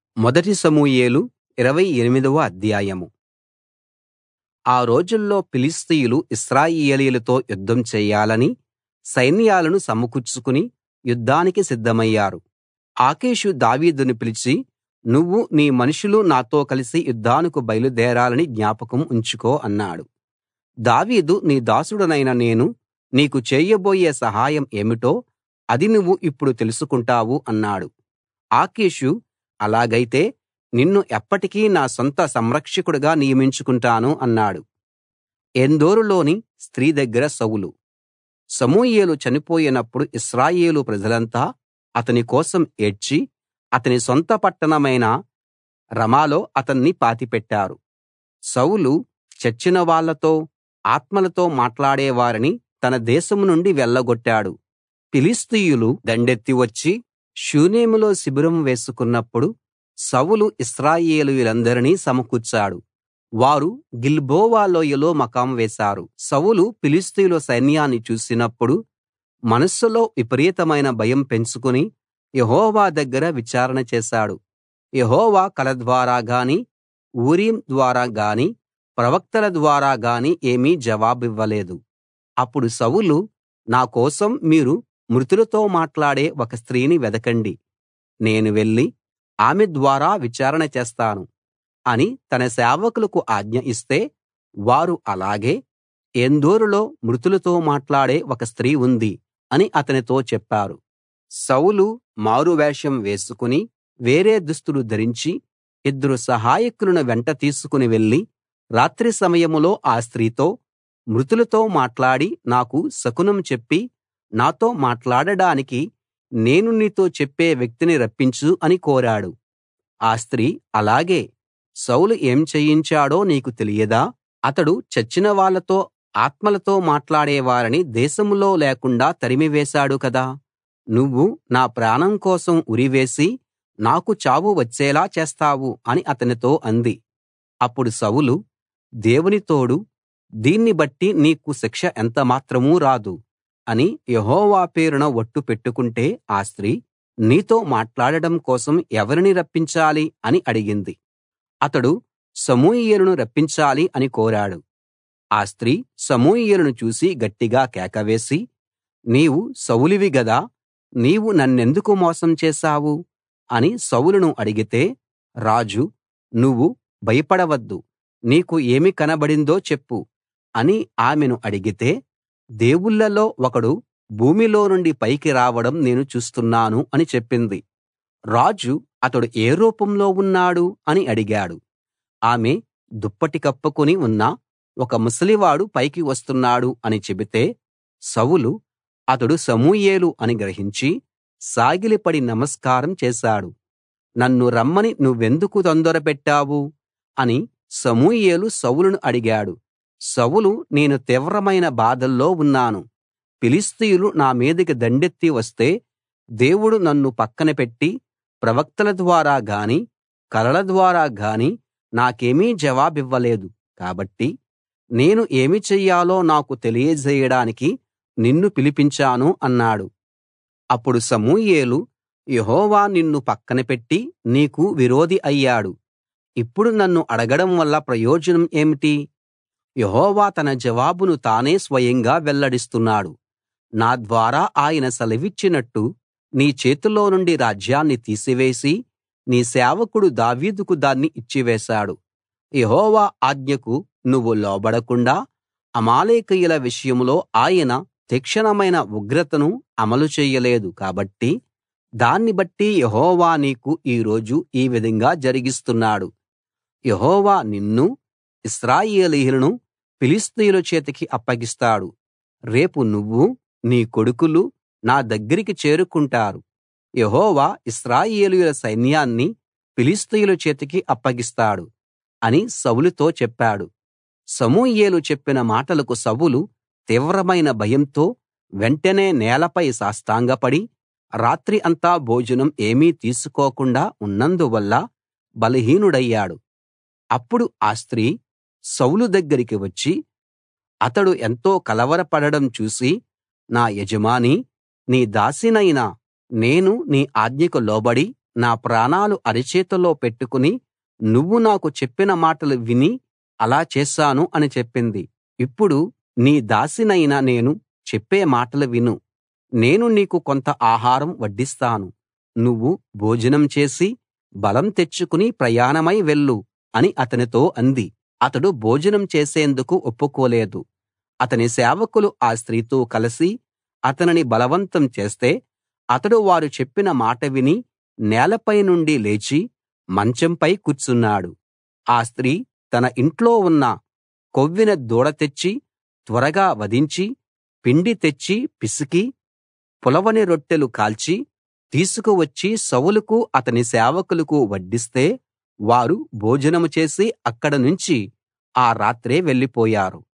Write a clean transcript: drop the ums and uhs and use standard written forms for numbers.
మొదటి సమూయేలు 28వ అధ్యాయం. ఆ రోజుల్లో ఫిలిష్తీయులు ఇశ్రాయేలీయులతో యుద్ధం చెయ్యాలని సైన్యాలను సమకూర్చుకుని యుద్ధానికి సిద్ధమయ్యారు. ఆకీషు దావీదును పిలిచి, నువ్వు నీ మనుషులు నాతో కలిసి యుద్ధానికి బయలుదేరాలని జ్ఞాపకం ఉంచుకో అన్నాడు. దావీదు, నీ దాసుడనైన నేను నీకు చేయబోయే సహాయం ఏమిటో అది నువ్వు ఇప్పుడు తెలుసుకుంటావు అన్నాడు. ఆకీషు, అలాగైతే నిన్ను ఎప్పటికీ నా సొంత సంరక్షకుడిగా నియమించుకుంటాను అన్నాడు. ఏన్దోరులోని స్త్రీ దగ్గర సౌలు. సమూయేలు చనిపోయినప్పుడు ఇశ్రాయేలు ప్రజలంతా అతని కోసం ఏడ్చి అతని సొంత పట్టణమైన రమాలో అతన్ని పాతిపెట్టారు. సౌలు చచ్చిన వాళ్ళతో, ఆత్మలతో మాట్లాడే వారిని తన దేశం నుండి వెళ్ళగొట్టాడు. ఫిలిష్తీయులు దండెత్తి వచ్చి షూనేములో శిబిరం వేసుకున్నప్పుడు సౌలు ఇశ్రాయేలీయులందరినీ సమకూర్చాడు. వారు గిల్బోవ లోయలో మకాం వేశారు. సౌలు ఫిలిష్తీయుల సైన్యాన్ని చూసినప్పుడు మనస్సులో విపరీతమైన భయం పెంచుకుని యెహోవా దగ్గర విచారణ చేశాడు. యెహోవా కల ద్వారా గానీ, ఊరీం ద్వారా గానీ, ప్రవక్తల ద్వారా గానీ ఏమీ జవాబివ్వలేదు. అప్పుడు సౌలు, నా కోసం మీరు మృతులతో మాట్లాడే ఒక స్త్రీని వెదకండి, నేను వెళ్లి ఆమె ద్వారా విచారణ చేస్తాను అని తన సేవకులకు ఆజ్ఞ ఇస్తే, వారు అలాగే, ఏన్దోరులో మృతులతో మాట్లాడే ఒక స్త్రీ ఉంది అని అతనితో చెప్పారు. సౌలు మారువేషం వేసుకుని వేరే దుస్తులు ధరించి 2 సహాయకులను వెంట తీసుకుని వెళ్లి రాత్రి సమయంలో ఆ స్త్రీతో, మృతులతో మాట్లాడి నాకు శకునం చెప్పి నాతో మాట్లాడడానికి నేను నీతో చెప్పే వ్యక్తిని రప్పించు అని కోరాడు. ఆ స్త్రీ, అలాగే, సౌలు ఏం చేయించాడో నీకు తెలియదా? అతడు చచ్చిన వాళ్ళతో, ఆత్మలతో మాట్లాడే వారిని దేశంలో లేకుండా తరిమివేశాడు కదా. నువ్వు నా ప్రాణం కోసం ఉరివేసి నాకు చావు వచ్చేలా చేస్తావు అని అతనితో అంది. అప్పుడు సౌలు, దేవుని తోడు, దీన్ని బట్టి నీకు శిక్ష ఎంతమాత్రం రాదు అని యెహోవా పేరున ఒట్టు పెట్టుకుంటే ఆ స్త్రీ, నీతో మాట్లాడడం కోసం ఎవరిని రప్పించాలి అని అడిగింది. అతడు సమూయేలును రప్పించాలి అని కోరాడు. ఆ స్త్రీ సమూయేలును చూసి గట్టిగా కేకవేసి, నీవు సౌలువి గదా, నీవు నన్నెందుకు మోసం చేశావు అని సౌలును అడిగితే, రాజు, నువ్వు భయపడవద్దు, నీకు ఏమి కనబడిందో చెప్పు అని ఆమెను అడిగితే, దేవుళ్ళలో ఒకడు భూమిలో నుండి పైకి రావడం నేను చూస్తున్నాను అని చెప్పింది. రాజు, అతడు ఏ రూపంలో ఉన్నాడు అని అడిగాడు. ఆమె, దుప్పటి కప్పుకుని ఉన్న ఒక ముసలివాడు పైకి వస్తున్నాడు అని చెబితే, సౌలు అతడు సమూయేలు అని గ్రహించి సాగిలపడి నమస్కారం చేశాడు. నన్ను రమ్మని నువ్వెందుకు తొందర పెట్టావు అని సమూయేలు సౌలును అడిగాడు. సౌలు, నేను తీవ్రమైన బాధల్లో ఉన్నాను. ఫిలిష్తీయులు నా మీదికి దండెత్తి వస్తే దేవుడు నన్ను పక్కన పెట్టి ప్రవక్తల ద్వారా గానీ, కలల ద్వారా గానీ నాకేమీ జవాబివ్వలేదు. కాబట్టి నేను ఏమి చెయ్యాలో నాకు తెలియజేయడానికి నిన్ను పిలిపించాను అన్నాడు. అప్పుడు సమూయేలు, యెహోవా నిన్ను పక్కన పెట్టి నీకు విరోధి అయ్యాడు. ఇప్పుడు నన్ను అడగడం వల్ల ప్రయోజనం ఏమిటి? యెహోవా తన జవాబును తానే స్వయంగా వెల్లడిస్తున్నాడు. నా ద్వారా ఆయన సెలవిచ్చినట్టు నీ చేతిలో నుండి రాజ్యాన్ని తీసివేసి నీ సేవకుడు దావీదుకు దాన్ని ఇచ్చివేశాడు. యెహోవా ఆజ్ఞకు నువ్వు లోబడకుండా అమాలేకీయుల విషయంలో ఆయన తీక్షణమైన ఉగ్రతను అమలు చేయలేదు. కాబట్టి దాన్ని బట్టి యెహోవా నీకు ఈ రోజు ఈ విధంగా జరిగిస్తున్నాడు. యెహోవా నిన్నూ ఇశ్రాయేలీయులను ఫిలిష్తీయుల చేతికి అప్పగిస్తాడు. రేపు నువ్వు, నీ కొడుకులు నా దగ్గరికి చేరుకుంటారు. యెహోవా ఇశ్రాయేలీయుల సైన్యాన్ని ఫిలిష్తీయుల చేతికి అప్పగిస్తాడు అని సౌలుతో చెప్పాడు. సమూయేలు చెప్పిన మాటలకు సౌలు తీవ్రమైన భయంతో వెంటనే నేలపై సాష్టాంగపడి రాత్రి అంతా భోజనం ఏమీ తీసుకోకుండా ఉన్నందువల్ల బలహీనుడయ్యాడు. అప్పుడు ఆ స్త్రీ సౌలు దగ్గరికి వచ్చి అతడు ఎంతో కలవరపడడం చూసి, నా యజమానీ, నీ దాసినైన నేను నీ ఆజ్ఞకు లోబడి నా ప్రాణాలు అరచేతిలో పెట్టుకుని నువ్వు నాకు చెప్పిన మాటలు విని అలా చేశాను అని చెప్పింది. ఇప్పుడు నీ దాసినైన నేను చెప్పే మాటలు విను. నేను నీకు కొంత ఆహారం వడ్డిస్తాను. నువ్వు భోజనం చేసి బలం తెచ్చుకుని ప్రయాణమై వెళ్ళు అని అతనితో అంది. అతడు భోజనం చేసేందుకు ఒప్పుకోలేదు. అతని సేవకులు ఆ స్త్రీతో కలసి అతనిని బలవంతం చేస్తే అతడు వారు చెప్పిన మాట విని నేలపై నుండి లేచి మంచంపై కూర్చున్నాడు. ఆ స్త్రీ తన ఇంట్లో ఉన్న కొవ్విన దూడ తెచ్చి త్వరగా వధించి పిండి తెచ్చి పిసికి పులవని రొట్టెలు కాల్చి తీసుకువచ్చి సౌలుకు అతని సేవకులకు వడ్డిస్తే వారు భోజనం చేసి అక్కడి నుంచి ఆ రాత్రే వెళ్ళిపోయారు.